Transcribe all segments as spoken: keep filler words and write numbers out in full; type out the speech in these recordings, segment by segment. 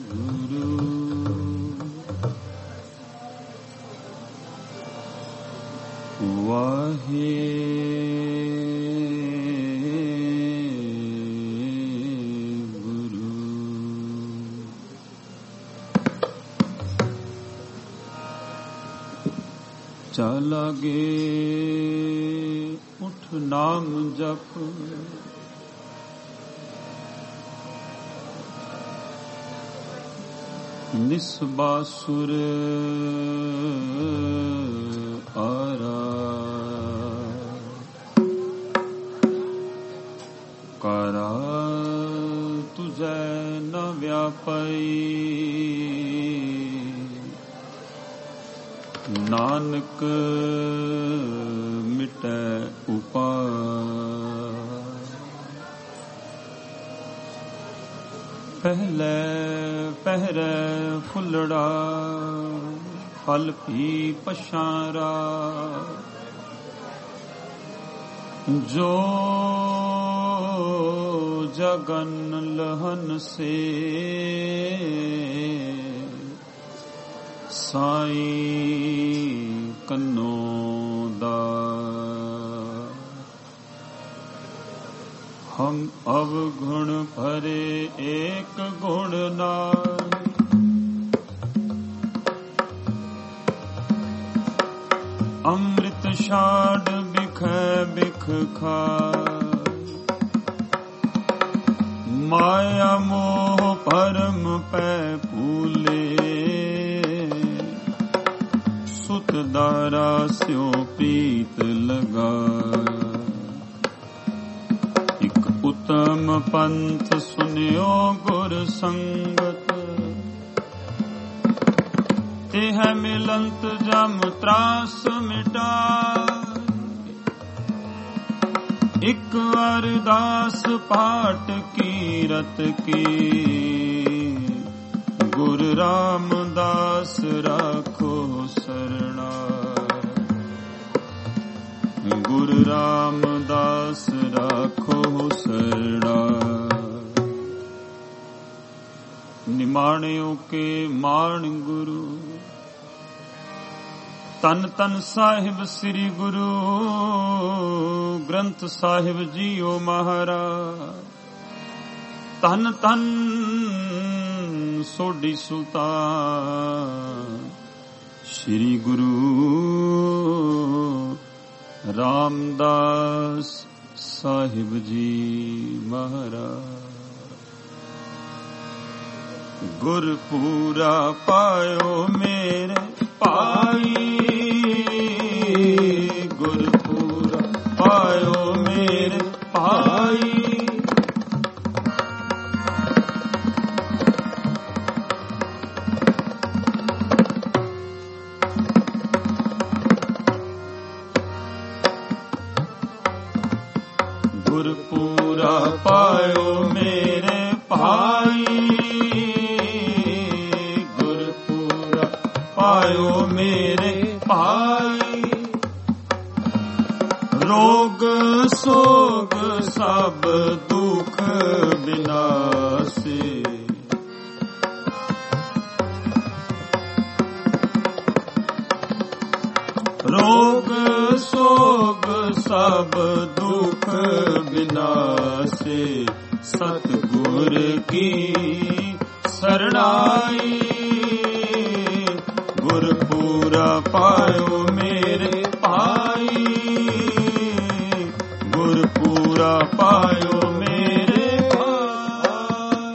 लागे उठ नाम जप, निस्बासुर आरा, कारा तुझे न व्यापई, नानक मिटै उपाय। पहले पहरे फुलड़ा फल भी पशारा, जो जगन लहन से साईं कन्नो दा। हम अवगुण भरे एक गुण नाई, अमृत छाड़ बिख बिख खाय। माया मोह परम पै फूले, सुत दारा स्यो प्रीत लगा। एक उत्तम पंथ सुनियो गुर संगत, तेह मिलंत जम त्रास मिटा। एक अरदास पाठ कीरत की, गुरु रामदास राखो सरना। गुरु रामदास राखो सरना। निमाणियों के मान गुरु, तन तन साहिब श्री गुरु ग्रंथ साहिब जीओ महाराज। तन तन सोडी सुल्तान श्री गुरु रामदास साहिब जी महाराज। गुरपूरा पायो मेरे पाई, गुरपूरा पायो मेरे पाई। गुरपूरा पायो मेरे भाई, गुरपूरा पायो मेरे भाई। रोग सोग सब दुख विनाशी, रोग सोग सब दुख विनाशी। सतगुर की शरणाई, गुरपूरा पायो मेरे भाई, गुरपूरा पायो मेरे भाई।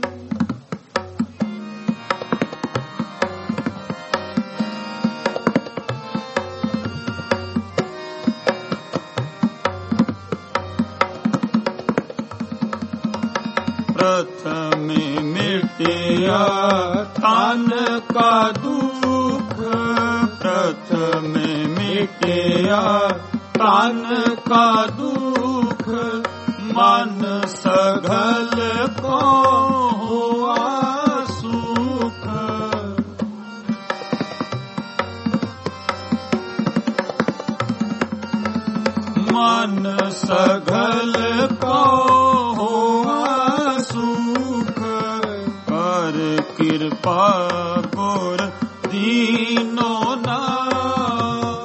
प्रथम मिटिया तन का दुख, प्रथम मिटिया तन का दुख। मन सघल को हुआ सुख, मन सघल को हुआ सुख। कर की ਕਿਰਪਾ ਗੁਰ ਦੀਨੋ ਨਾਮ।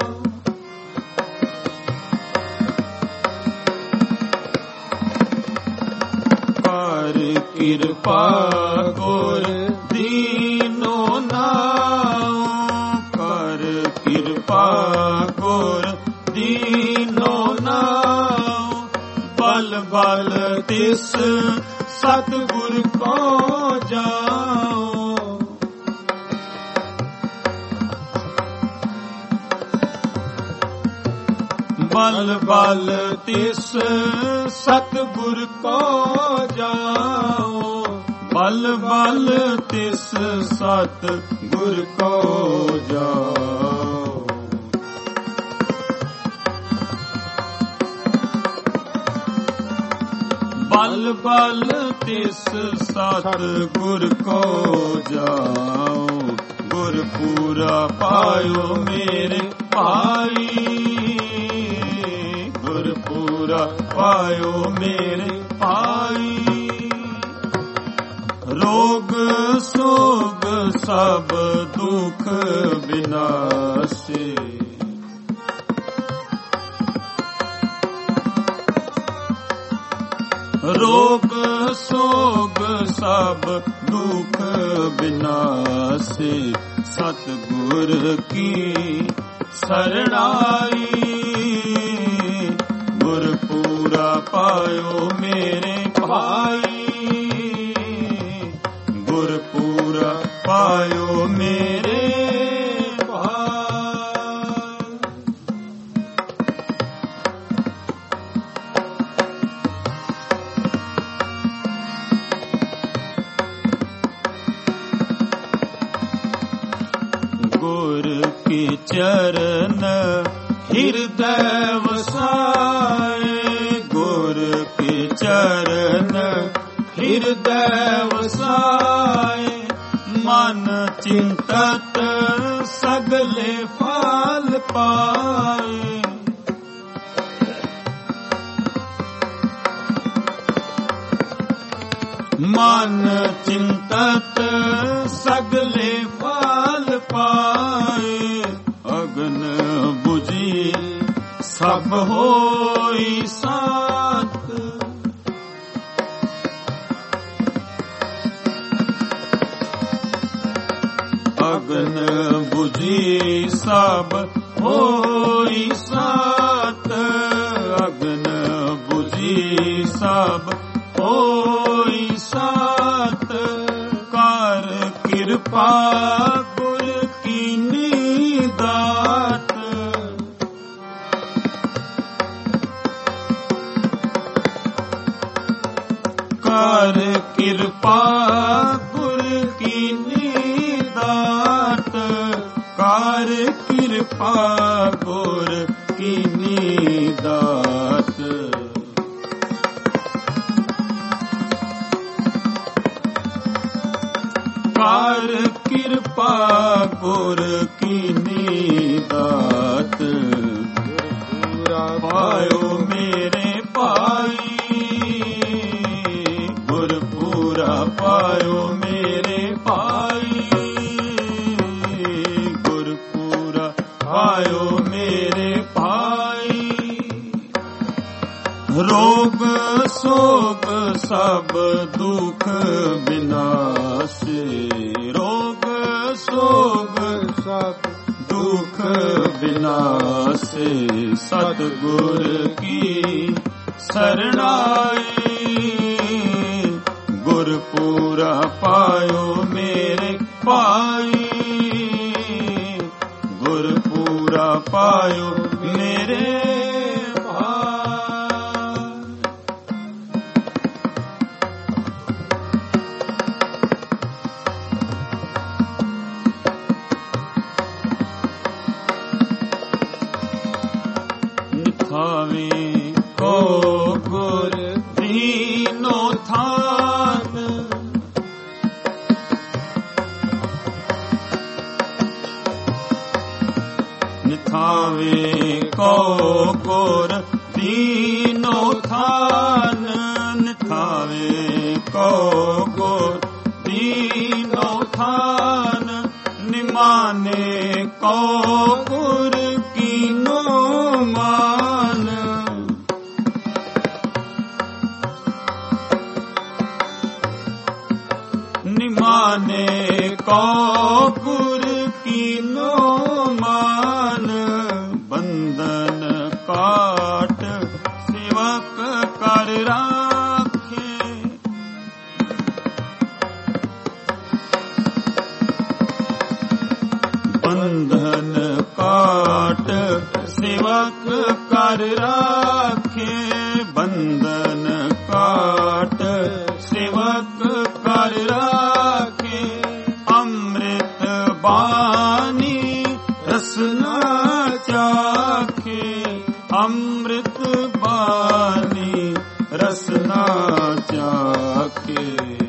ਕਰ ਕਿਰਪਾ ਗੁਰ ਦੀਨੋ ਨਾਮ। ਕਰ ਕਿਰਪਾ ਗੁਰ ਦੀਨੋ ਨਾਮ। ਬਲ ਬਲ ਤਿਸ ਸਤਿਗੁਰ ਕੋ ਜਾਓ। ਬਲ ਬਲ ਤਿਸ ਸਤਿਗੁਰ ਕੋ ਜਾਓ। ਬਲ ਬਲ ਤਿਸ ਸਤਿਗੁਰ ਕੋ ਜਾਓ। ਬਲ ਬਲ ਤਿਸ ਸਤਿਗੁਰ ਕੋ ਜਾਓ। ਗੁਰ ਪੂਰਾ ਪਾਇਓ ਮੇਰੇ ਭਾਈ। ਗੁਰ ਪੂਰਾ ਪਾਇਓ ਮੇਰੇ ਭਾਈ। ਰੋਗ ਸੋਗ ਸਭ ਦੁਖ ਬਿਨਾਸੇ। ਰੋਗ ਸੋਗ ਸਭ ਦੁਖ ਬਿਨਾਸੇ। ਸਤਿਗੁਰ ਕੀ ਸਰਣਾਈ। ਗੁਰ ਪੂਰਾ ਪਾਇਓ ਮੇਰੇ ਭਾਈ। ਗੁਰ ਪੂਰਾ ਪਾਇਓ ਮੇਰੇ ਚਰਨ ਹਿਰਦੈ ਵਸਾਏ। ਗੁਰ ਕੇ ਚਰਨ ਹਿਰਦੈ ਵਸਾਏ। ਮਨ ਚਿੰਤਤ ਸਗਲੇ ਫਲ ਪਾਏ। ਮਨ ਚਿੰਤਤ ਸਗਲੇ ਫਲ ਪਾਏ। ਅਗਨ ਬੁਝੀ ਸਭ ਹੋਈ ਸਾਤ। ਅਗਨ ਬੁਝੀ ਸਭ ਹੋਈ ਸਾਤ। ਅਗਨ ਬੁਝੀ ਸਭ ਹੋਈ ਸਾਤ। ਕਰ ਕਿਰਪਾ ਗੁਰ ਕੀਨੀ ਦਾਤ। ਕਰ ਕਿਰਪਾ ਗੁਰ ਕੀਨੀ ਦਾਤ। ਕਰ ਕਿਰਪਾ ਗੁਰ ਕੀਨੀ ਦਾਤ। ਕਰ ਕਿਰਪਾ ਗੁਰ ਕੀਨੀ ਦਾਤ। ਪਾਇਓ ਮੇਰੇ ਭਾਈ। ਗੁਰ ਪੂਰਾ ਪਾਇਓ ਮੇਰੇ ਭਾਈ। ਗੁਰ ਪੂਰਾ ਪਾਇਓ ਮੇਰੇ ਭਾਈ। ਰੋਗ ਸੋਗ ਸਭ ਦੁਖ ਬਿਨਾਸੇ। ਰੋਗ ਸੋਗ ਸਭ ਦੁਖ ਬਿਨਾਸੇ। ਸਤਿਗੁਰ ਕੀ ਸਰਣਾਈ। ਗੁਰ ਪੂਰਾ ਪਾਇਓ ਮੇਰੇ ਭਾਈ। ਗੁਰ ਪੂਰਾ ਪਾਇਓ ਮੇਰੇ ਨਿਥਾਵੇਂ ਕੋ ਗੁਰ ਦੀਨੋ ਥਾਨ। ਨਿਥਾਵੇਂ ਕੋ ਗੁਰ ਦੀਨੋ ਥਾਨ। ਨਿਥਾਵੇਂ ਕੋ ਗੁਰ ਦੀਨੋ ਥਾਨ। निमाने को गुर कीनो मान। निमाने को गुर कीनो मान। बंधन काट सेवक कर राखे। बंधन काट सेवक कर राखे। बंधन काट सेवक कर राखे। अमृत बानी रसना चाखे। अमृत बानी रसना चाखे।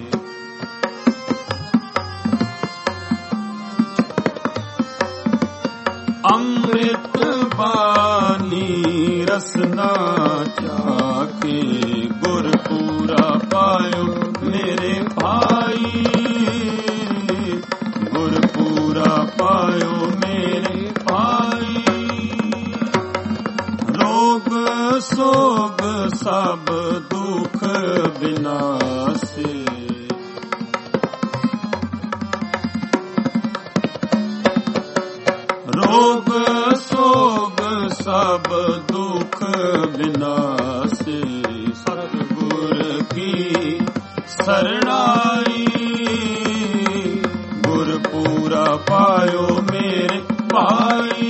अमृत बानी रसना चाखे। गुर पूरा पायो मेरे भाई। गुर पूरा पायो मेरे भाई। रोग सोग सब दुख विनाशे। रोग सोग सब दुख विनाशे। सतगुर की शरणाई। गुर पूरा पायो मेरे भाई।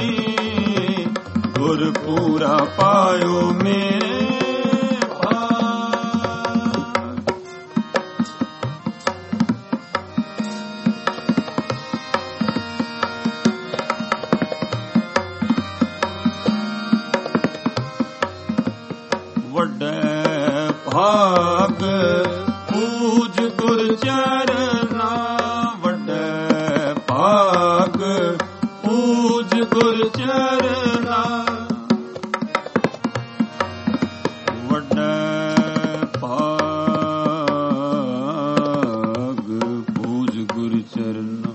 गुर पूरा पायो मेरे भाग पूज गुर चरना। वड्डे भाग पूज गुर चरना। वड्डे भाग पूज गुर चरना।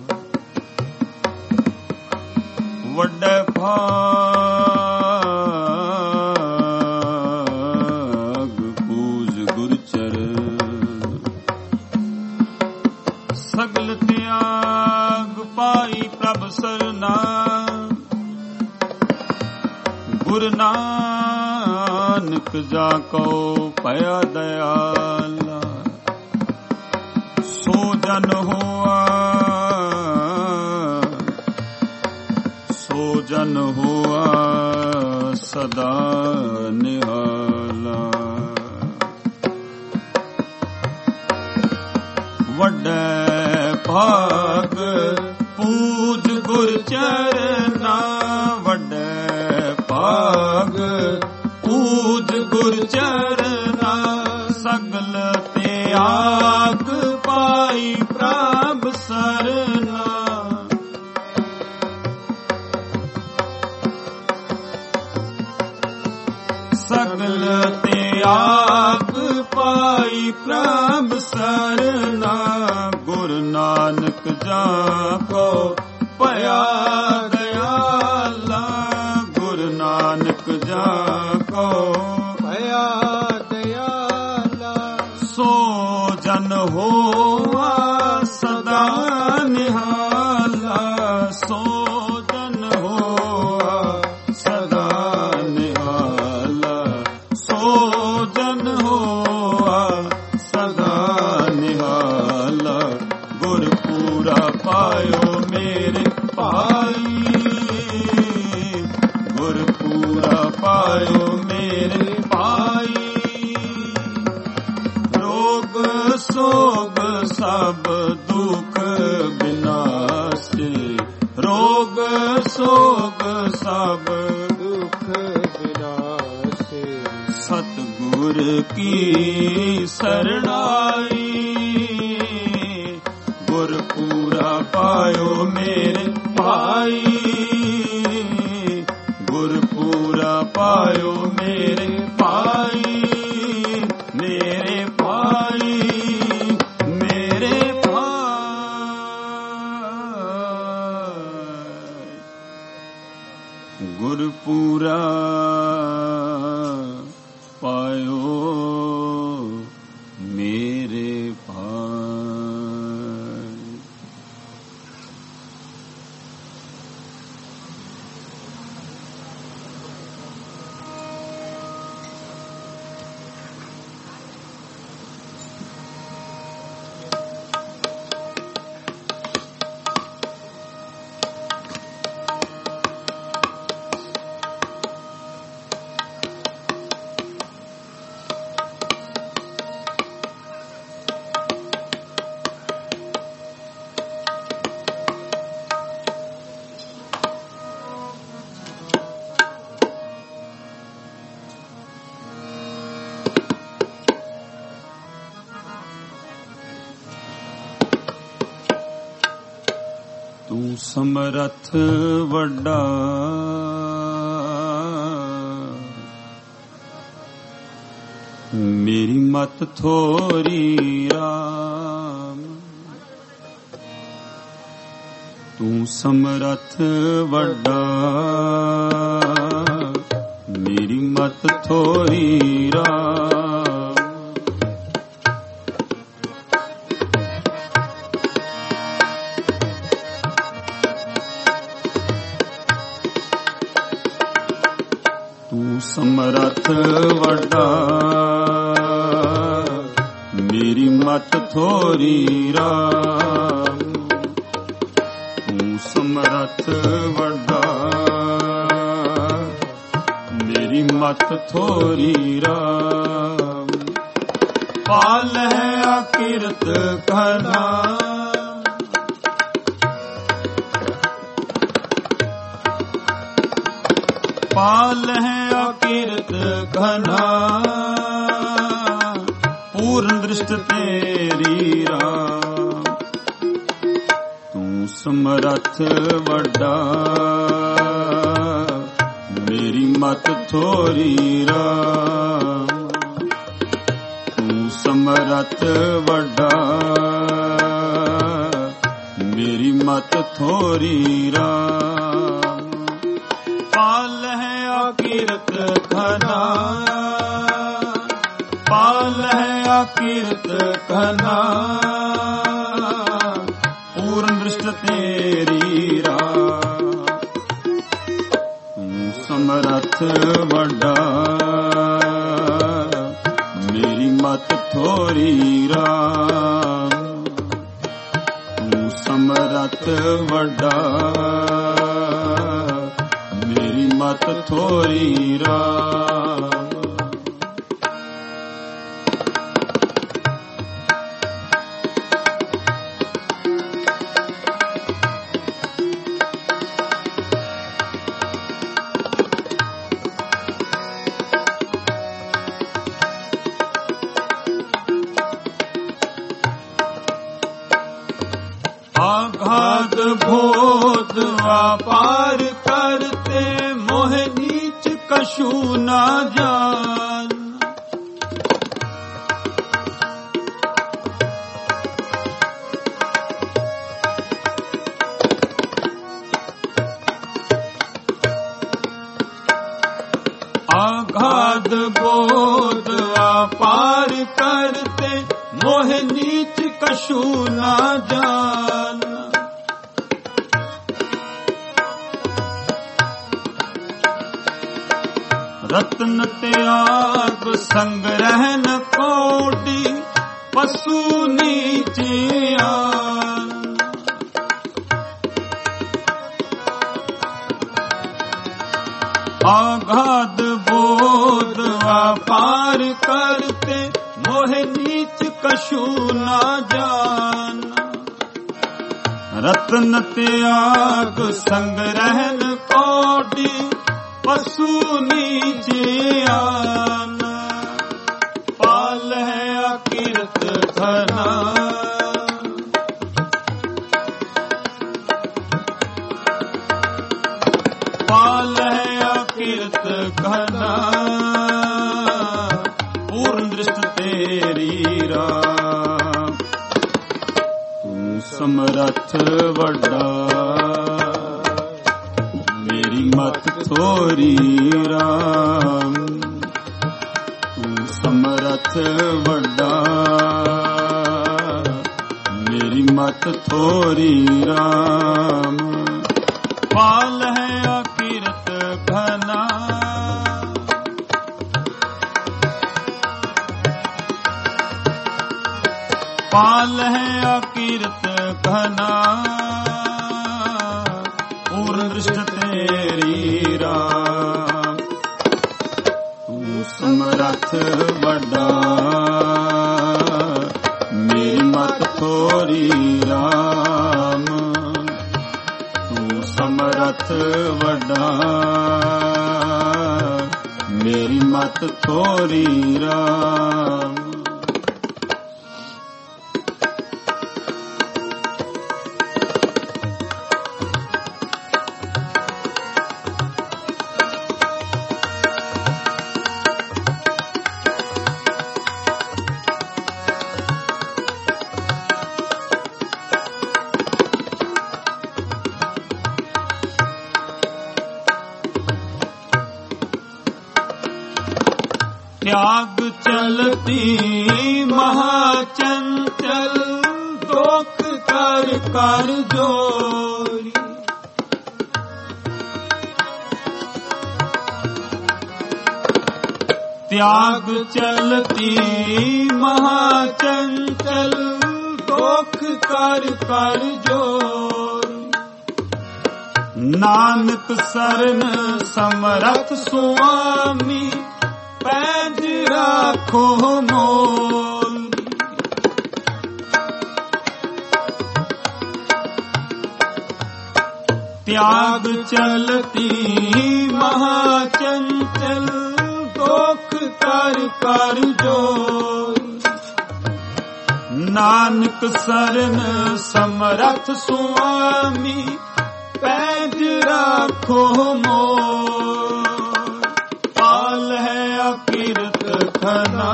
वड्डे भाग सगल त्याग पाई प्रभ सरना। गुरु नानक जाको पया दयाला। सो जन हुआ सो जन हुआ सदा निहाला। वड्डे भाग पूज गुर चरना। वड्डे भाग पूज गुर चरना। सगल त्याग पाई प्रभ सरना। सगल त्याग पाई प्रभ सरना। गुरु नानक जाको पया दयाला। गुरु नानक जाको पया दयाला। सो जन होवा सदा निहाला। सो जन होवा सदा निहाला। सो जन होवा सदा निहाला। गुर पूरा पायो मेरे भाई। गुर पूरा पायो मेरे भाई। रोग सोग सब दुख विनाशे। रोग सोग सब दुख विनाशे। सतगुर की शरणाई। गुर पूरा पायो मेरे भाई। गुर पूरा पायो मेरे भाई। मेरे भाई मेरे भाई। ਪੂਰਾ ਪਾਇਓ ਮੇਰੇ ਭਾਈ। ਤੂੰ ਸਮਰੱਥ ਵੱਡਾ ਮੇਰੀ ਮਤ ਥੋਰੀ ਰਾਮ। ਤੂੰ ਸਮਰੱਥ ਵੱਡਾ ਮੇਰੀ ਮਤ ਥੋਰੀ ਰਾਮ। ਤੂੰ ਸਮਰੱਥ ਵੱਡਾ ਮੇਰੀ ਮਤ ਥੋਰੀ ਰਾਮ। ਤੂੰ ਸਮਰੱਥ ਵੱਡਾ ਮੇਰੀ ਮਤ ਥੋਰੀ ਰਾਮ। ਪਾਲ ਹੈ ਅਕਿਰਤ ਕਰਨਾ ਪਾਲ ਹੈ ਅਕਿਰਤ ਘਨਾ ਪੂਰਨ ਦ੍ਰਿਸ਼ਟ ਤੇਰੀ ਰਾਮ। ਤੂੰ ਸਮਰੱਥ ਵੱਡਾ ਮੇਰੀ ਮਤ ਥੋਰੀ ਰਾਮ। ਤੂੰ ਸਮਰੱਥ ਵੱਡਾ ਮੇਰੀ ਮਤ ਥੋਰੀ ਰਾਮ। ਪਾਲ ਹੈ ਅਕਿਰਤ ਘਨਾ ਪਾਲ ਹੈ ਅਕਿਰਤ ਘਨਾ ਪੂਰਨ ਦ੍ਰਿਸ਼ਟ ਤੇਰੀ ਰਾਮ। ਤੂੰ ਸਮਰੱਥ ਵੱਡਾ ਮੇਰੀ ਮਤ ਥੋਰੀ ਰਾਮ। ਤੂੰ ਸਮਰੱਥ ਵੱਡਾ ਮੇਰੀ ਮਤ ਥੋਰੀ ਰਾਮ। आघात भोत व्यापार करते मोह नीच कछु न जान। आघात बोध व्यापार करते मोह नीच कछु न जान। रत्न त्याग संग्रह न कोटि पशु नीचियान। आघात बोध व्यापार करते मोह नीच कछु न जान। रत्न त्याग संग्रह न कोटि पशु नीचियान। पाल है अकिरत घना पाल है अकिरत घना पूर्ण दृष्ट तेरी राम। तू समरथ वड्डा मेरी ਮਤ ਥੋਰੀ ਰਾਮ। ਤੂੰ ਸਮਰਥ ਵੱਡਾ ਮੇਰੀ ਮਤ ਥੋਰੀ ਰਾਮ। ਪਾਲ ਹੈ ਅਕਿਰਤ ਘਨਾ ਪਾਲ ਹੈ ਅਕਿਰਤ ਘਨਾ ਪੂਰਨ ਦ੍ਰਿਸ਼ਟ ਤੇਰੀ ਰਾਮ। ਤੂੰ ਸਮਰਥ ਵੱਡਾ ਮੇਰੀ ਮਤ ਥੋਰੀ ਰਾਮ। ਤੂੰ ਸਮਰਥ ਵੱਡਾ ਮੇਰੀ ਮਤ ਥੋਰੀ ਰਾਮ। त्याग चलती महाचंचल दोख कर कर जोरी। त्याग चलती महाचंचल दोख कर कर जोरी। नानक सरन समरथ सुआमी पैज राखो मोल। त्याग चलती महाचंचल दोख कर कर जोर। नानक सरन समरथ सुआमी पैज राखो मोल। पाल है अकिरत घना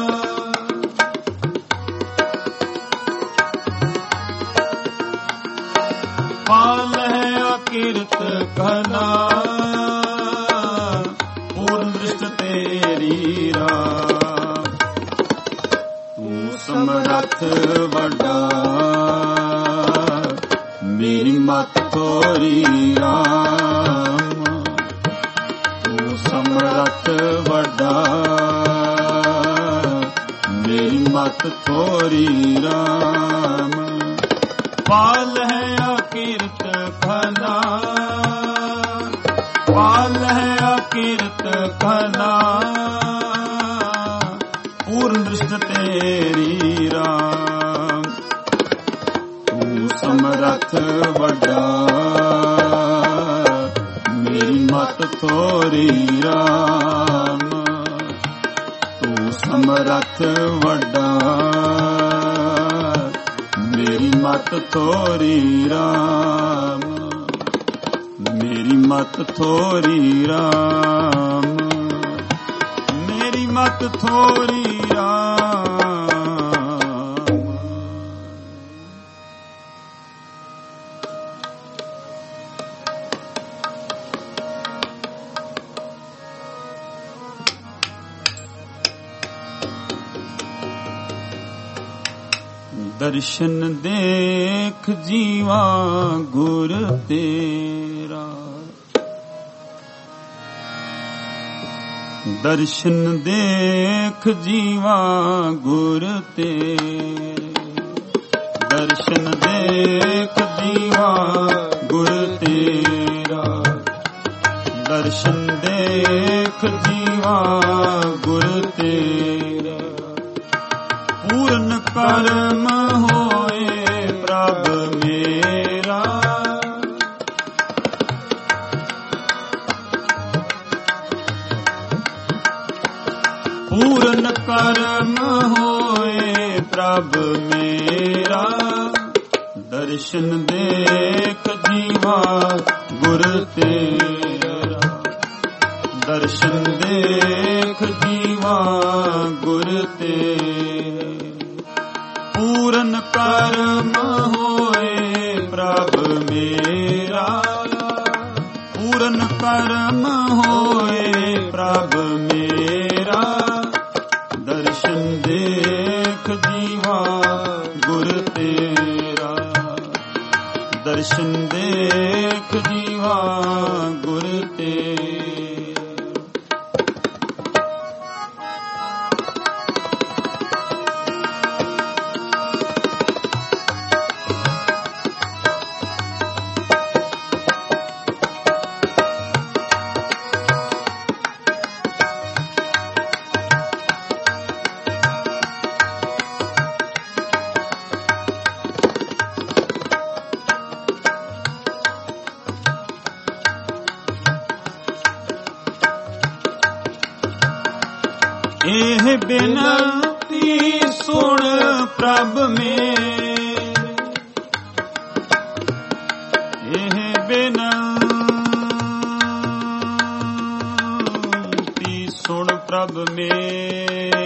पाल है अकिरत घना पूर्ण दृष्ट तेरी राम। तू समरथ वड्डा मेरी मत थोरी राम। तू समरथ वड्डा मेरी मत थोरी राम। पाल है अकिरत घना पाल है अकिरत घना पूर्ण दृष्ट तेरी राम। तू समरथ वड्डा मेरी मत थोरी राम। तू समरथ वड्डा मेरी मत थोरी राम। मेरी मत थोरी राम। मेरी मत थोरी राम। दर्शन देख जीवा गुर तेरा। दर्शन देख जीवा गुर तेरा। दर्शन देख जीवा गुर तेरा। दर्शन देख जीवा गुर तेरा। पूर्ण कर्म होए प्रभ मेरा। पूर्ण कर्म होए प्रभ मेरा। दर्शन देख जीवा गुर तेरा। दर्शन देख जीवा गुर तेरा। पूर्ण कर्म होए प्रभ मेरा। पूर्ण ਕਰਮ ਹੋਏ ਪ੍ਰਭ ਮੇਰਾ, ਦਰਸ਼ਨ ਦੇਖ ਜੀਵਾ ਗੁਰ ਤੇਰਾ, ਦਰਸ਼ਨ ਦੇਖ ਜੀਵਾ ਗੁਰ ਤੇਰਾ। ਇਹ ਬਿਨਤੀ ਸੁਣ ਪ੍ਰਭ ਮੇਰੇ, ਇਹ ਬਿਨਤੀ ਸੁਣ ਪ੍ਰਭ ਮੇਰੇ,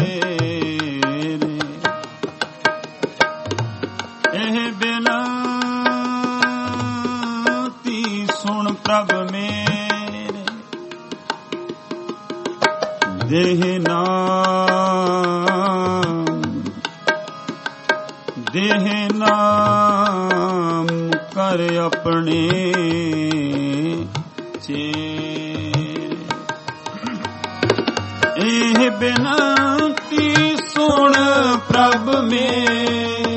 ਇਹ ਬਿਨਤੀ ਸੁਣ ਪ੍ਰਭ ਮੇਰੇ। ਦੇਹ ਨਾਮ ਦੇਹ ਨਾਮ ਕਰ ਆਪਣੇ ਚੇਰੇ, ਇਹ ਬਿਨਤੀ ਸੁਣ ਪ੍ਰਭ ਮੇਰੇ,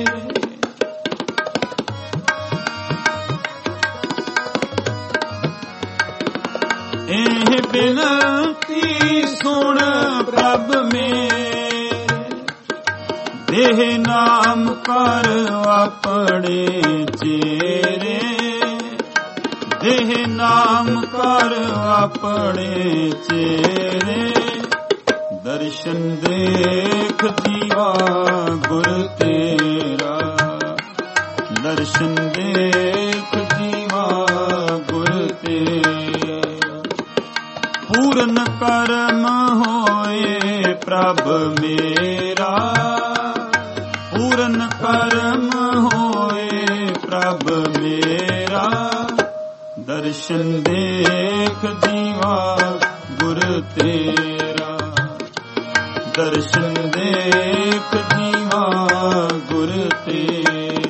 ਇਹ ਬਿਨਤੀ ਸੁਣ ਪ੍ਰਭ ਮੇਰੇ। ਦੇਹ ਨਾਮ ਕਰ ਆਪਣੇ ਚੇਰੇ, ਦੇਹ ਨਾਮ ਕਰ ਆਪਣੇ ਚੇਰੇ। ਦਰਸ਼ਨ ਦੇਖ ਜੀਵਾ ਗੁਰ ਤੇਰਾ, ਦਰਸ਼ਨ ਦੇਖ ਜੀਵਾ ਗੁਰ ਤੇਰਾ। ਪੂਰਨ ਕਰਮ ਹੋਏ ਪ੍ਰਭ ਮੇਰਾ, ਪੂਰਨ ਕਰਮ ਹੋਏ ਪ੍ਰਭ ਮੇਰਾ। ਦਰਸ਼ਨ ਦੇਖ ਜੀਵਾ ਗੁਰ ਤੇਰਾ, ਦਰਸ਼ਨ ਦੇਖ ਜੀਵਾ ਗੁਰ ਤੇਰਾ।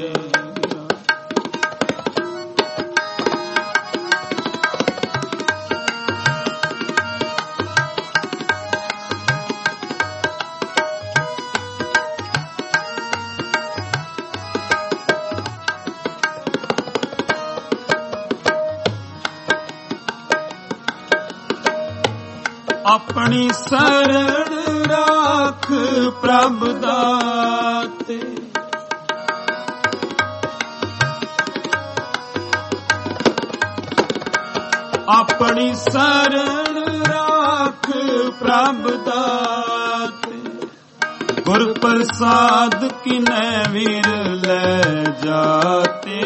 ਆਪਣੀ ਸਰਣ ਰਾਖ ਪ੍ਰਭ ਦਾਤੇ, ਆਪਣੀ ਸਰਣ ਰਾਖ ਪ੍ਰਭ ਦਾਤੇ। ਗੁਰ ਪ੍ਰਸਾਦ ਕਿਨੈ ਵੀਰ ਲੈ ਜਾਤੇ,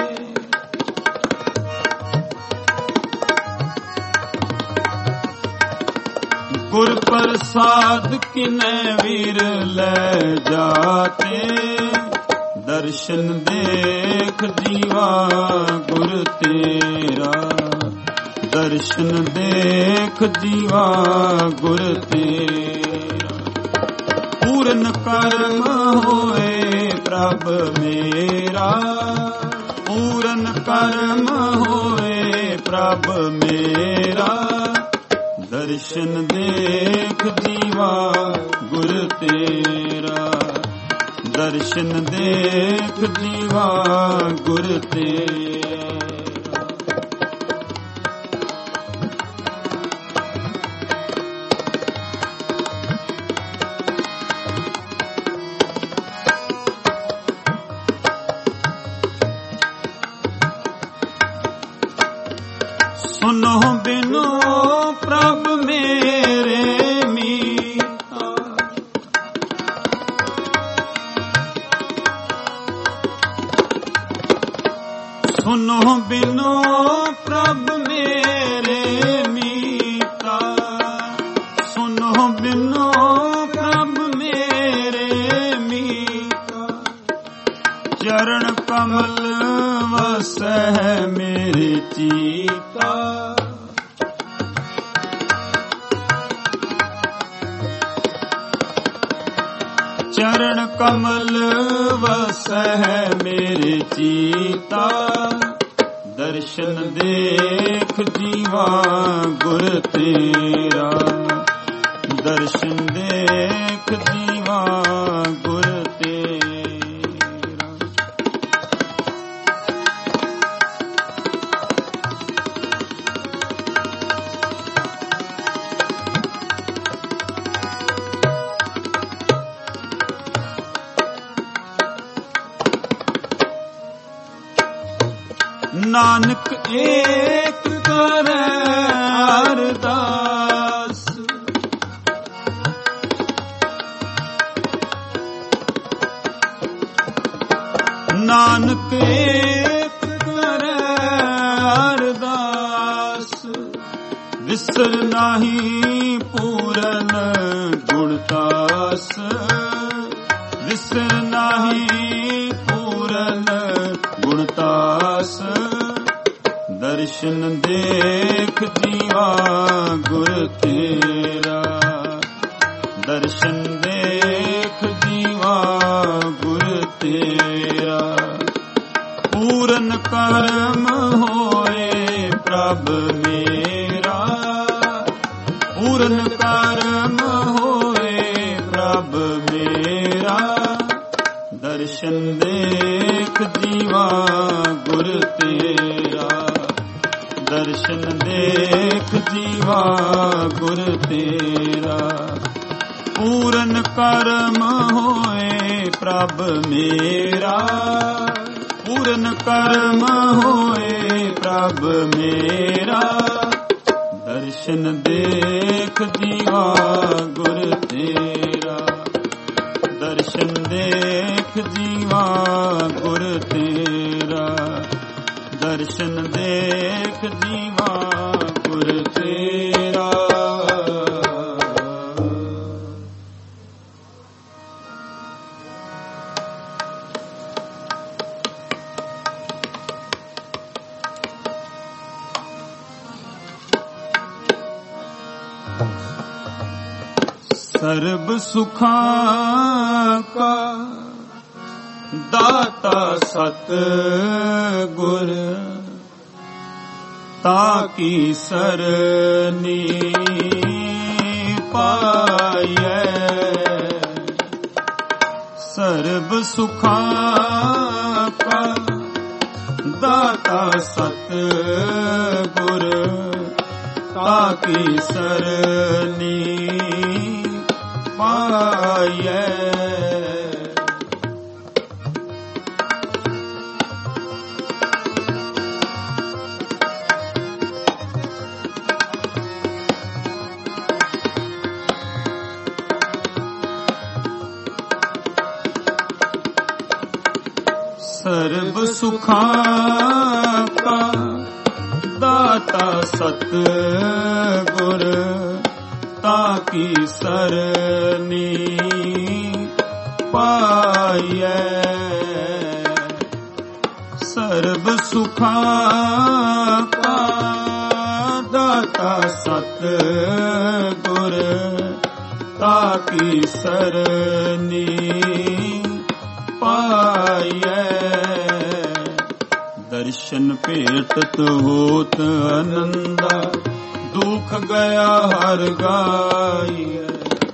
ਗੁਰ ਪ੍ਰਸਾਦ ਕਿਨੈ ਵੀਰ ਲੈ ਜਾਤੇ। ਦਰਸ਼ਨ ਦੇਖ ਜੀਵਾ ਗੁਰ ਤੇਰਾ, ਦਰਸ਼ਨ ਦੇਖ ਜੀਵਾ ਗੁਰ ਤੇਰਾ। ਪੂਰਨ ਕਰਮ ਹੋਏ ਪ੍ਰਭ ਮੇਰਾ, ਪੂਰਨ ਕਰਮ ਹੋਏ ਪ੍ਰਭ ਮੇਰਾ। ਦਰਸ਼ਨ ਦੇਖ ਜੀਵਾ ਗੁਰ ਤੇਰਾ, ਦਰਸ਼ਨ ਦੇਖ ਜੀਵਾ ਗੁਰ ਤੇਰਾ। ਸੁਨੋ ਬਿਨੋ ਪ੍ਰਭ ਮੇਰੇ ਮੀਤਾ, ਸੁਨੋ ਬਿਨੋ ਪ੍ਰਭ ਮੇਰੇ ਮੀਤਾ, ਸੁਨੋ ਬਿਨੋ ਪ੍ਰਭ ਮੇਰੇ ਮੀਤਾ। ਚਰਨ ਕਮਲ ਵਸੈ ਮੇਰੇ ਚੀਤਾ, ਚਰਨ ਕਮਲ ਵਸੈ ਮੇਰੇ ਚੀਤਾ, ਦਰਸ਼ਨ ਦੇਖ ਜੀਵਾ ਗੁਰ ਤੇਰਾ, ਦਰਸ਼ਨ ਦੇਖ ਜੀਵਾ ਗੁਰ ਤੇਰਾ। ਨਾਨਕ ਏਕ ਕਰੈ ਅਰਦਾਸ, ਨਾਨਕ ਏਕ ਕਰੈ ਅਰਦਾਸ, ਵਿਸਰ ਨਾਹੀ ਪੂਰਨ ਗੁਣਤਾਸ, ਵਿਸਰ ਨਾਹੀ ਪੂਰਨ ਗੁਣਤਾਸ, ਦਰਸ਼ਨ ਦੇਖ ਜੀਵਾ ਗੁਰ ਤੇਰਾ, ਦਰਸ਼ਨ ਦੇਖ ਜੀਵਾ ਗੁਰ ਤੇਰਾ। ਪੂਰਨ ਕਰਮ ਹੋਏ ਪ੍ਰਭ ਮੇਰਾ, ਪੂਰਨ ਕਰਮ ਹੋਏ ਪ੍ਰਭ ਮੇਰਾ, ਦਰਸ਼ਨ ਦੇਖ ਜੀਵਾ ਗੁਰ ਤੇਰਾ, ਦਰਸ਼ਨ ਦੇਖ ਜੀਵਾ ਗੁਰ ਤੇਰਾ। ਪੂਰਨ ਕਰਮ ਹੋਏ ਪ੍ਰਭ ਮੇਰਾ, ਪੂਰਨ ਕਰਮ ਹੋਏ ਪ੍ਰਭ ਮੇਰਾ, ਦਰਸ਼ਨ ਦੇਖ ਜੀਵਾ ਗੁਰ ਤੇਰਾ, ਦਰਸ਼ਨ ਦੇਖ ਜੀਵਾ ਗੁਰ ਤੇਰਾ, ਦਰਸ਼ਨ ਦੇਖ ਜੀਵਾ ਗੁਰ ਤੇਰਾ। ਸਰਬ ਸੁਖਾਂ ਕਾ ਦਾਤਾ ਸਤ ਗੁਰ, ਤਾਕੀ ਸਰਨੀ ਪਾਈਐ, ਸਰਬ ਸੁਖਾਂ ਕਾ ਦਾਤਾ ਸਤ ਗੁਰ, ਤਾਕੀ ਸਰਨੀ ਪਾਈਐ। ਸਰਬ ਸੁਖਾਂ ਕਾ ਦਾਤਾ ਸਤ ਗੁਰ, ਤਾਕੀ ਸਰਨੀ ਪਾਈਐ, ਸਰਬ ਸੁਖਾਂ ਕਾ ਦਾਤਾ ਸਤ ਗੁਰ, ਤਾਕੀ ਸਰਨੀ ਪਾਈਐ। ਦਰਸ਼ਨ ਭੇਟਤ ਹੋਤ ਆਨੰਦਾ, ਦੁਖ ਗਿਆ ਹਰ ਗਾਈਐ।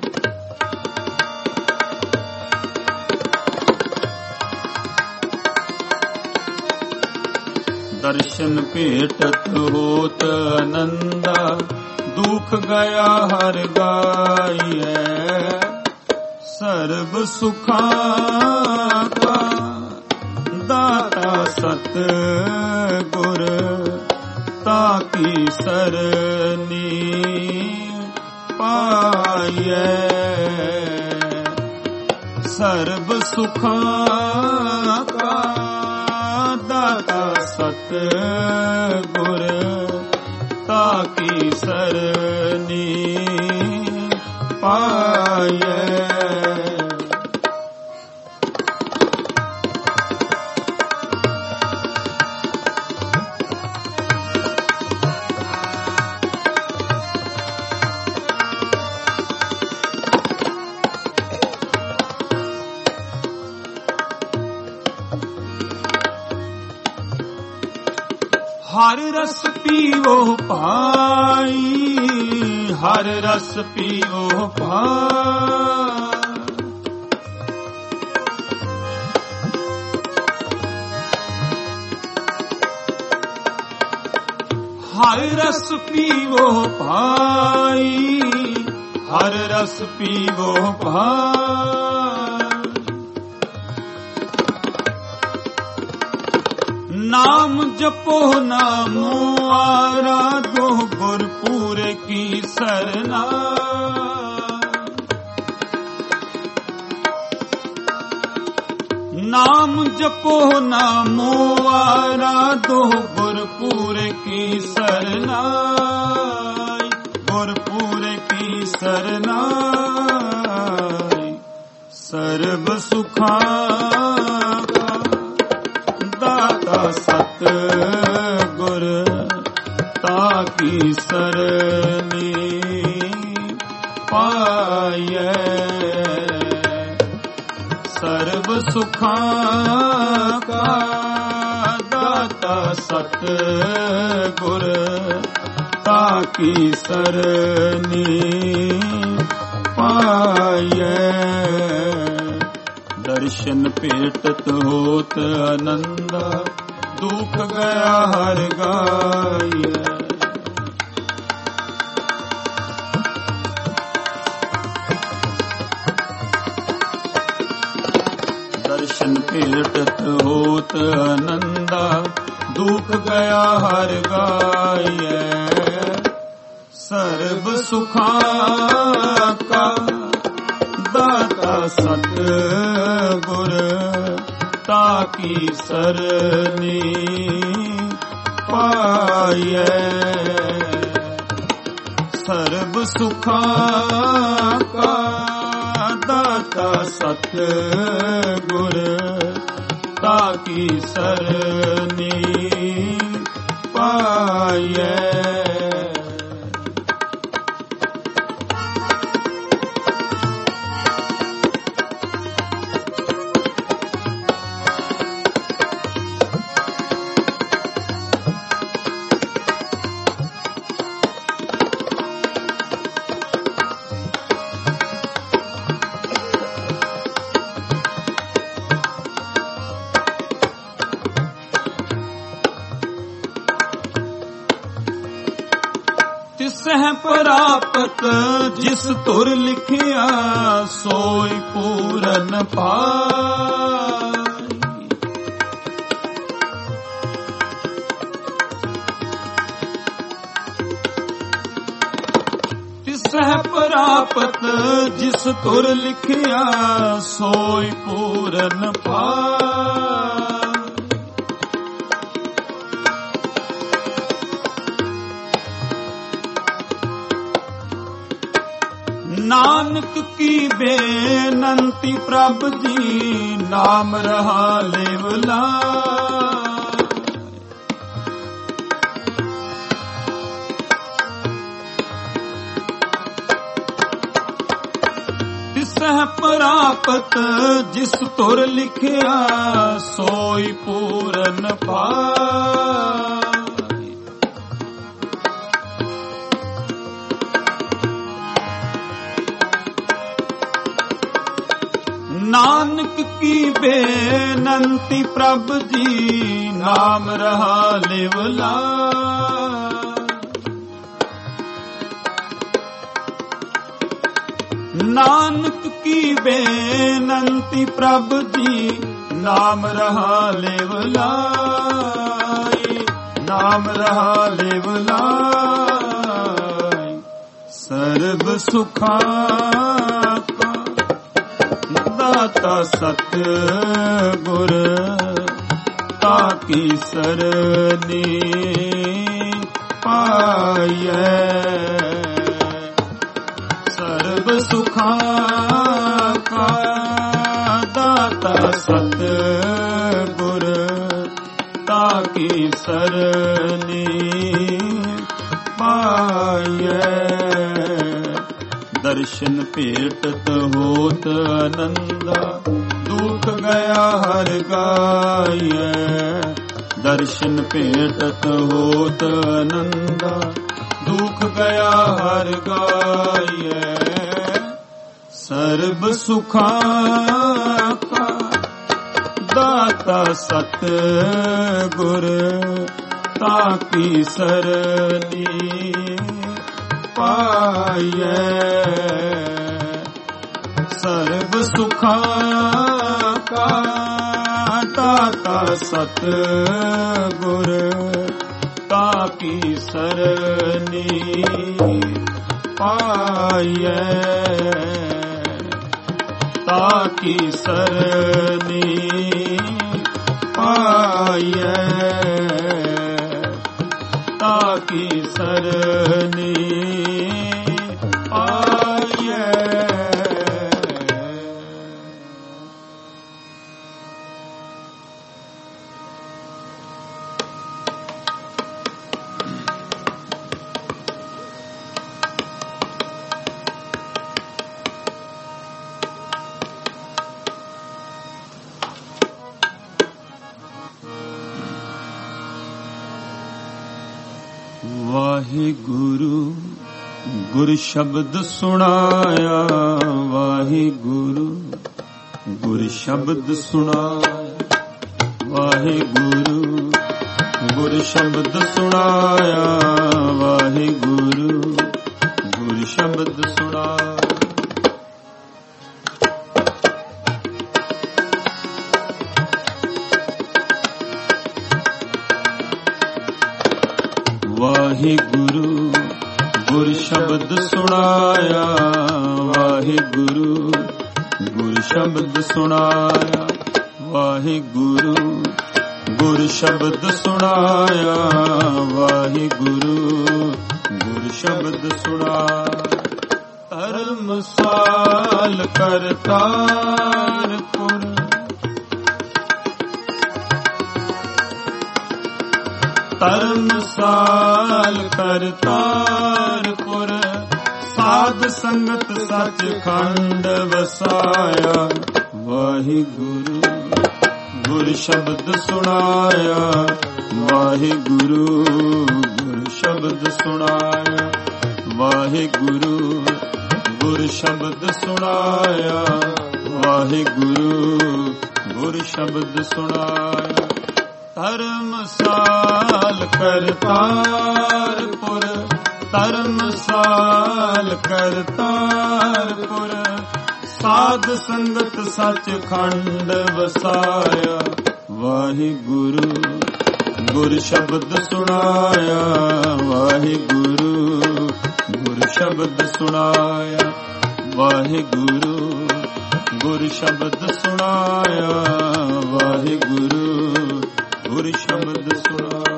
ਦਰਸ਼ਨ ਭੇਟਤ ਹੋਤ ਆਨੰਦਾ, ਦੁਖ ਗਿਆ ਹਰ ਗਾਈਐ। ਸਰਬ ਸੁਖਾਂ ਕਾ ਦਾਤਾ ਸਤ ਗੁਰ, ਤਾਕੀ ਸਰਨੀ ਪਾਈਐ। ਸਰਬ ਸੁਖਾਂ ਕਾ ਦਾਤਾ ਸਤ ਗੁਰ, ਤਾਕੀ ਸਰਨੀ ਪਾਈਐ। ਹਰ ਰਸ ਪੀਵੋ ਭਾਈ, ਹਰ ਰਸ ਪੀਵੋ ਭਾਈ। ਹਰ ਰਸ ਪੀਵੋ ਭਾਈ, ਹਰ ਰਸ ਪੀਵੋ ਭਾਈ। ਨਾਮ ਜਪੋ ਨਾਮੋ ਆਰਾਧੋ, ਗੁਰਪੂਰ ਕੀ ਸਰਨਾ। ਨਾਮ ਜਪੋ ਨਾਮੋ ਆਰਾਧੋ, ਗੁਰਪੂਰ ਕੀ ਸਰਨਾਈ, ਗੁਰਪੂਰ ਕੀ ਸਰਨਾਈ। ਸਰਬ ਸੁਖਾਂ ਕਾ ਦਾਤਾ ਸਤ ਗੁਰ, ਤਾਕੀ ਸਰਨੀ ਪਾਈਐ। ਸਰਬ ਸੁਖਾਂ ਕਾ ਦਾਤਾ ਸਤ ਗੁਰ, ਤਾਕੀ ਸਰਨੀ ਪਾਈਐ। ਦਰਸ਼ਨ ਭੇਟਤ ਹੋਤ ਆਨੰਦਾ, ਦੁਖ ਗਿਆ ਹਰ ਗਾਈਐ। ਦਰਸ਼ਨ ਭੇਟਤ ਹੋਤ ਆਨੰਦਾ, ਦੁਖ ਗਿਆ ਹਰ ਗਾਈਐ। ਸਰਬ ਸੁਖਾਂ ਕਾ ਦਾਤਾ ਸਤ ਗੁਰ, ਤਾਕੀ ਸਰਨੀ ਪਾਈਐ। ਸਰਬ ਸੁਖਾਂ ਕਾ ਦਾਤਾ ਸਤ ਗੁਰ, ਤਾਕੀ ਸਰਨੀ ਪਾਈਐ। ਤਿਸਹਿ ਪ੍ਰਾਪਤ ਜਿਸ ਧੁਰ ਲਿਖਿਆ, ਸੋਈ ਪੂਰਨ ਪਾਈ। ਤਿਸਹਿ ਪ੍ਰਾਪਤ ਜਿਸ ਧੁਰ ਲਿਖਿਆ, ਸੋਈ ਪੂਰਨ ਪਾਈ। ਨਾਨਕ ਕੀ ਬੇਨੰਤੀ ਪ੍ਰਭ ਜੀ, ਨਾਮ ਰਹਾ ਲਿਵ ਲਾਇ। ਤਿਸਹਿ ਪ੍ਰਾਪਤ ਜਿਸ ਧੁਰ ਲਿਖਿਆ, ਸੋਈ ਪੂਰਨ ਪਾਈ। ਨਾਨਕ ਕੀ ਬੇਨੰਤੀ ਪ੍ਰਭ ਜੀ, ਨਾਮ ਰਹਾ ਲਿਵ ਲਾਇ। ਨਾਨਕ ਕੀ ਬੇਨੰਤੀ ਪ੍ਰਭ ਜੀ, ਨਾਮ ਰਹਾ ਲਿਵ ਲਾਇ, ਨਾਮ ਰਹਾ ਲਿਵ ਲਾਇ। ਸਰਬ ਸੁਖਾਂ ਕਾ ਦਾਤਾ ਸਤ ਗੁਰ, ਤਾਕੀ ਸਰਨੀ ਪਾਈਐ। ਸਰਬ ਸੁਖਾਂ ਕਾ ਦਾਤਾ ਸਤ ਗੁਰ, ਤਾਕੀ ਸਰਨੀ ਪਾਈਐ। ਦਰਸ਼ਨ ਭੇਟਤ ਹੋਤ ਆਨੰਦਾ, ਦੁਖ ਗਿਆ ਹਰ ਗਾਈਐ। ਦਰਸ਼ਨ ਭੇਟਤ ਹੋਤ ਆਨੰਦਾ, ਦੁਖ ਗਿਆ ਹਰ ਗਾਈਐ। ਸਰਬ ਸੁਖਾਂ ਕਾ ਦਾਤਾ ਸਤ ਗੁਰ, ਤਾਕੀ ਸਰਨੀ ਪਾਈਐ। ਸਰਬ ਸੁਖਾਂ ਕਾ ਦਾਤਾ ਸਤ ਗੁਰ, ਤਾਕੀ ਸਰਨੀ ਪਾਈਐ। ਤਾਕੀ ਸਰਨੀ ਪਾਈਐ। ਤਾਕੀ ਸਰਨੀ ਪਾਈਐ। ਵਾਹਿਗੁਰੂ ਗੁਰ ਸ਼ਬਦ ਸੁਣਾਇਆ, ਵਾਹਿਗੁਰੂ ਗੁਰ ਸ਼ਬਦ ਸੁਣਾਇਆ। ਵਾਹਿਗੁਰੂ ਗੁਰ ਸ਼ਬਦ ਸੁਣਾਇਆ, ਵਾਹਿਗੁਰੂ ਗੁਰ ਸ਼ਬਦ ਸੁਣਾਇਆ। ਵਾਹਿਗੁਰੂ ਗੁਰ ਸ਼ਬਦ ਸੁਣਾਇਆ, ਵਾਹਿਗੁਰੂ ਗੁਰ ਸ਼ਬਦ ਸੁਣਾਇਆ। ਵਾਹਿਗੁਰੂ ਗੁਰ ਸ਼ਬਦ ਸੁਣਾਇਆ, ਵਾਹਿਗੁਰੂ ਗੁਰ ਸ਼ਬਦ ਸੁਣਾਇਆ। ਧਰਮਸਾਲ ਕਰਤਾਰਪੁਰ, ਧਰਮਸਾਲ ਕਰਤਾਰਪੁਰ, ਸਾਧ ਸੰਗਤ ਸੱਚਖੰਡ ਵਸਾਇਆ। ਵਾਹਿਗੁਰੂ ਗੁਰ ਸ਼ਬਦ ਸੁਣਾਇਆ, ਵਾਹਿਗੁਰੂ ਗੁਰ ਸ਼ਬਦ ਸੁਣਾਇਆ। ਵਾਹਿਗੁਰੂ ਗੁਰ ਸ਼ਬਦ ਸੁਣਾਇਆ, ਵਾਹਿਗੁਰੂ ਗੁਰ ਸ਼ਬਦ ਸੁਣਾਇਆ। ਧਰਮਸਾਲ ਕਰਤਾਰਪੁਰ, ਧਰਮਸਾਲ ਕਰਤਾਰਪੁਰ, ਸਾਧ ਸੰਗਤ ਸੱਚਖੰਡ ਵਸਾਇਆ। ਵਾਹਿਗੁਰੂ ਗੁਰ ਸ਼ਬਦ ਸੁਣਾਇਆ, ਵਾਹਿਗੁਰੂ ਗੁਰ ਸ਼ਬਦ ਸੁਣਾਇਆ। ਵਾਹਿਗੁਰੂ ਗੁਰ ਸ਼ਬਦ ਸੁਣਾਇਆ, ਵਾਹਿਗੁਰੂ ਗੁਰ ਸ਼ਬਦ ਸੁਣਾਇਆ।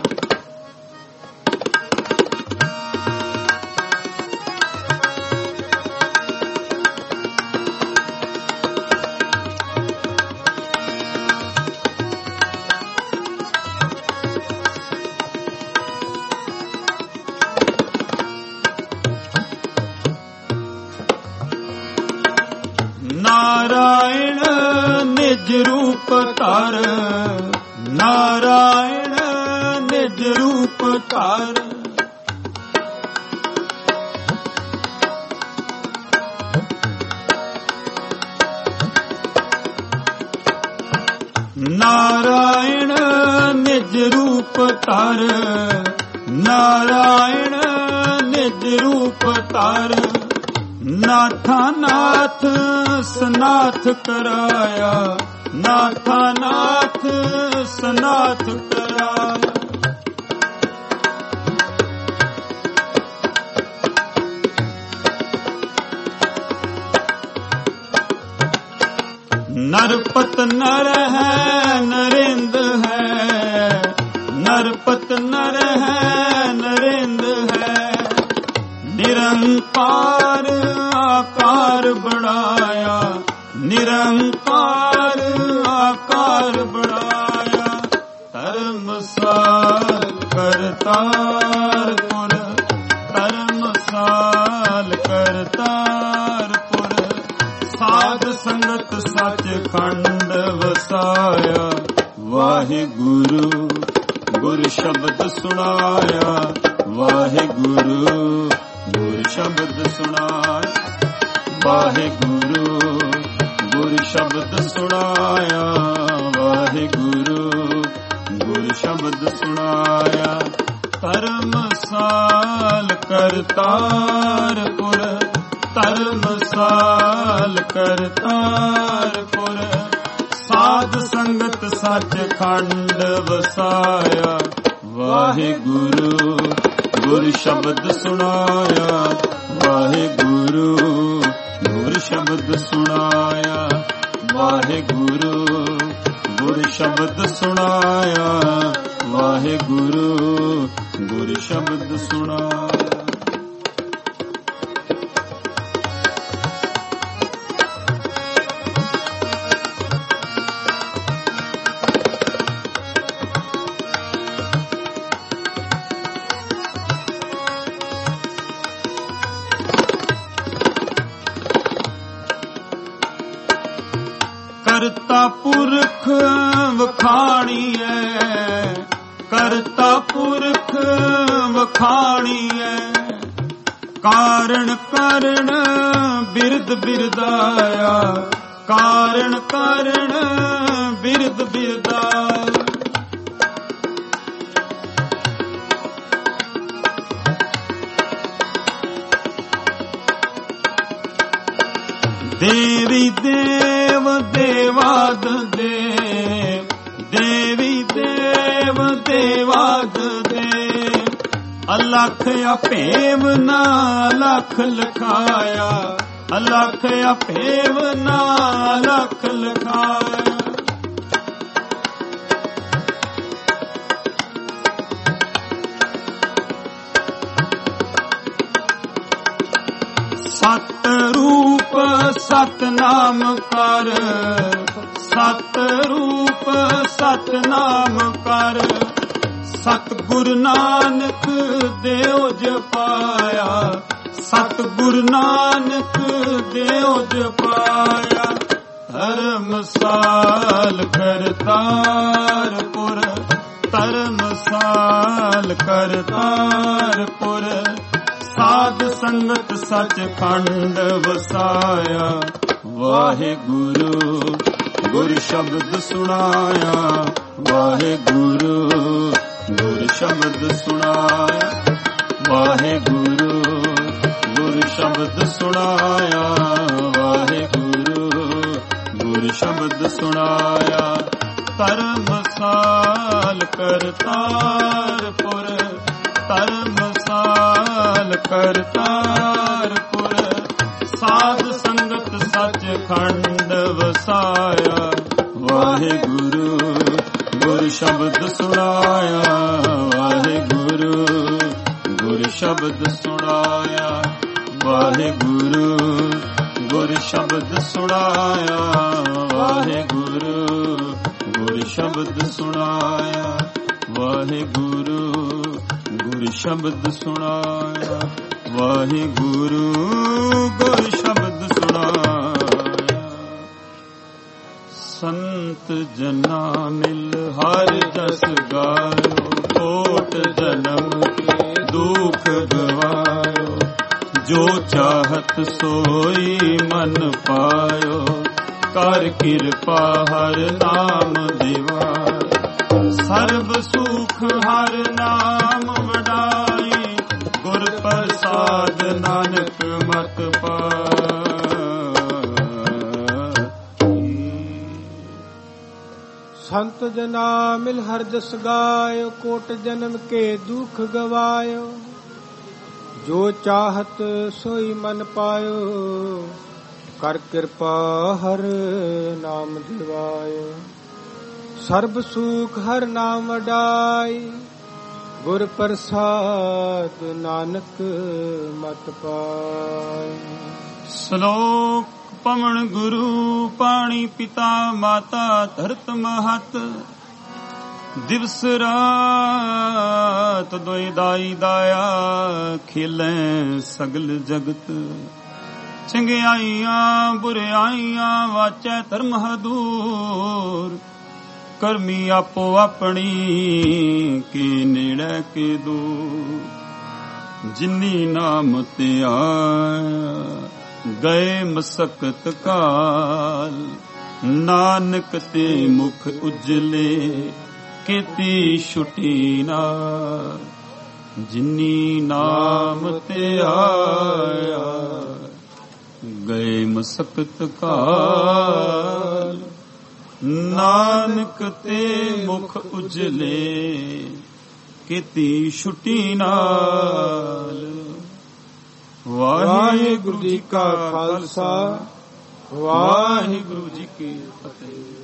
ਨਾਰਾਇਣ ਨਿਜ ਰੂਪ ਧਰ, ਨਾਰਾਇਣ ਨਿਜ ਰੂਪ ਧਰ। ਨਾਰਾਇਣ ਨਿਜ ਰੂਪ ਧਰ, ਨਾਰਾਇਣ ਨਿਜ ਰੂਪ ਧਰ। ਨਾਥਾ ਨਾਥ ਸਨਾਥ ਕਰਾਇਆ, ਨਾਥਾ ਨਾਥ ਸਨਾਥ ਕਰਾਇਆ। ਨਰਪਤ ਨਰ ਹੈ ਨਰਿੰਦ ਹੈ, ਨਰਪਤ ਨਰ ਹੈ ਨਰਿੰਦ ਹੈ। ਨਿਰੰਕਾਰ ਆਕਾਰ ਬਣਾਇਆ, ਨਿਰੰਕਾਰ ਆਕਾਰ ਬਣਾਇਆ। ਧਰਮਸਾਲ ਕਰਤਾਰਪੁਰ, ਧਰਮਸਾਲ ਕਰਤਾਰਪੁਰ, ਸਾਧ ਸੰਗਤ ਸੱਚਖੰਡ ਵਸਾਇਆ। ਵਾਹਿਗੁਰੂ ਗੁਰ ਸ਼ਬਦ ਸੁਣਾਇਆ। ਵਾਹਿਗੁਰੂ ਗੁਰ ਸ਼ਬਦ ਸੁਣਾਇਆ। ਵਾਹਿਗੁਰੂ ਗੁਰ ਸ਼ਬਦ ਸੁਣਾਇਆ। ਵਾਹਿਗੁਰੂ ਗੁਰ ਸ਼ਬਦ ਸੁਣਾਇਆ। ਧਰਮਸਾਲ ਕਰਤਾਰਪੁਰ, ਧਰਮਸਾਲ ਕਰਤਾਰਪੁਰ, ਸਾਧ ਸੰਗਤ ਸੱਚਖੰਡ ਵਸਾਇਆ। ਵਾਹਿਗੁਰੂ ਗੁਰ ਸ਼ਬਦ ਸੁਣਾਇਆ। ਵਾਹਿਗੁਰੂ ਗੁਰ ਸ਼ਬਦ ਸੁਣਾਇਆ। ਵਾਹਿਗੁਰੂ ਗੁਰ ਸ਼ਬਦ ਸੁਣਾਇਆ। ਵਾਹਿਗੁਰੂ ਗੁਰ ਸ਼ਬਦ ਸੁਣਾਇਆ। ਕਰਤਾ ਪੁਰਖ ਵਖਾਣੀਐ, ਕਰਤਾ ਪੁਰਖ ਵਖਾਣੀਐ, ਕਾਰਣ ਕਾਰਣ ਬਿਰਦ ਬਿਰਦਾਇਆ, ਕਾਰਣ ਕਾਰਣ ਬਿਰਦ ਬਿਰਦਾਇਆ। ਦੇਵੀ ਦੇਵ ਦੇਵਾਦ ਦੇਵ, ਦੇਵੀ ਦੇਵ ਦੇਵਾਦ ਦੇਵ, ਅਲਖ ਅਭੇਵ ਨਾ ਅਲਖ ਲਖਾਇਆ, ਅਲਖ ਅਭੇਵ ਨਾ ਅਲਖ ਲਖਾਇਆ। ਸਤ ਰੂਪ ਸਤ ਨਾਮ ਕਰ, ਸਤ ਰੂਪ ਸਤ ਨਾਮ ਕਰ, ਸਤਿਗੁਰ ਨਾਨਕ ਦੇਉ ਜਪਾਇਆ, ਸਤਿਗੁਰ ਨਾਨਕ ਦੇਉ ਜਪਾਇਆ। ਧਰਮਸਾਲ ਕਰਤਾਰਪੁਰ, ਧਰਮਸਾਲ ਕਰਤਾਰਪੁਰ, ਸਾਧ ਸੰਗਤ ਸੱਚਖੰਡ ਵਸਾਇਆ। ਵਾਹਿਗੁਰੂ ਗੁਰ ਸ਼ਬਦ ਸੁਣਾਇਆ। ਵਾਹਿਗੁਰੂ ਗੁਰ ਸ਼ਬਦ ਸੁਣਾਇਆ। ਵਾਹਿਗੁਰੂ ਗੁਰ ਸ਼ਬਦ ਸੁਣਾਇਆ। ਵਾਹਿਗੁਰੂ ਗੁਰ ਸ਼ਬਦ ਸੁਣਾਇਆ। ਧਰਮਸਾਲ ਕਰਤਾਰਪੁਰ, ਧਰਮਸਾਲ ਕਰਤਾਰਪੁਰ, ਸਾਧ ਸੰਗਤ ਸੱਚਖੰਡ ਵਸਾਇਆ। ਵਾਹਿਗੁਰੂ ਗੁਰ ਸ਼ਬਦ ਸੁਣਾਇਆ। ਵਾਹਿਗੁਰੂ ਗੁਰ ਸ਼ਬਦ ਸੁਣਾਇਆ। ਵਾਹਿਗੁਰੂ ਗੁਰ ਸ਼ਬਦ ਸੁਣਾਇਆ। ਵਾਹਿਗੁਰੂ ਗੁਰ ਸ਼ਬਦ ਸੁਣਾਇਆ। ਵਾਹਿਗੁਰੂ ਗੁਰ ਸ਼ਬਦ ਸੁਣਾਇਆ। ਵਾਹਿਗੁਰੂ ਗੁਰ ਸ਼ਬਦ ਸੁਣਾਇਆ। ਸੰਤ ਜਨਾ ਮਿਲ ਹਰਿ ਜਸ ਗਾਇਓ, ਕੋਟ ਜਨਮ ਕੇ ਦੁਖ ਗਵਾਇਓ, ਜੋ ਚਾਹਤ ਸੋਈ ਮਨ ਪਾਇਓ, ਕਰ ਕਿਰਪਾ ਹਰ ਨਾਮ ਦਿਵਾਇ। ਸਰਬ ਸੁਖ ਹਰ ਨਾਮ ਵਡਾਈ, ਗੁਰ ਪ੍ਰਸਾਦ ਨਾਨਕ ਮਤ ਪਾਈ। ਸੰਤ ਜਨਾ ਮਿਲ ਹਰਿ ਜਸ ਗਾਇਓ, ਕੋਟ ਜਨਮ ਕੇ ਦੁਖ ਗਵਾਇਓ, ਜੋ ਚਾਹਤ ਸੋਈ ਮਨ ਪਾਇਓ, ਕਰ ਕਿਰਪਾ ਹਰ ਨਾਮ ਦਿਵਾਇਓ। ਸਰਬ ਸੁਖ ਹਰ ਨਾਮ ਵਡਾਈ, ਗੁਰ ਪ੍ਰਸਾਦ ਨਾਨਕ ਮਤ ਪਾਈ। ਸ਼ਲੋਕ ਪਵਨ ਗੁਰੂ ਪਾਣੀ ਪਿਤਾ ਮਾਤਾ ਧਰਤ ਮਹਤ, ਦਿਵਸ ਰਾਤ ਦੋਇ ਦਾਈ ਦਾਇਆ, ਖੇਲੇ ਸਗਲ ਜਗਤ। ਚੰਗਿਆਈਆਂ ਬੁਰਿਆਈਆਂ ਵਾਚੈ ਧਰਮ ਹਦੂਰ, ਕਰਮੀ ਆਪੋ ਆਪਣੀ ਕੀ ਨੇੜੇ ਕੇ ਦੂਰ। ਜਿਨੀ ਨਾਮ ਤੇ ਆਇਆ ਗਏ ਮਸਕਤ ਕਾਲ, ਨਾਨਕ ਤੇ ਮੁਖ ਉਜਲੇ ਕੀਤੀ ਛੁਟੀ ਨਾਲ। ਜਿਨੀ ਨਾਮ ਤੇ ਆਇਆ ਗਏ ਮਸਕਤ ਕਾਲ, ਨਾਨਕ ਤੇ ਮੁਖ ਉਜਲੇ ਕੀਤੀ ਛੁਟੀ ਨਾਲ। ਵਾਹਿਗੁਰੂ ਜੀ ਕਾ ਖਾਲਸਾ, ਵਾਹਿਗੁਰੂ ਜੀ ਕੀ ਫਤਿਹ।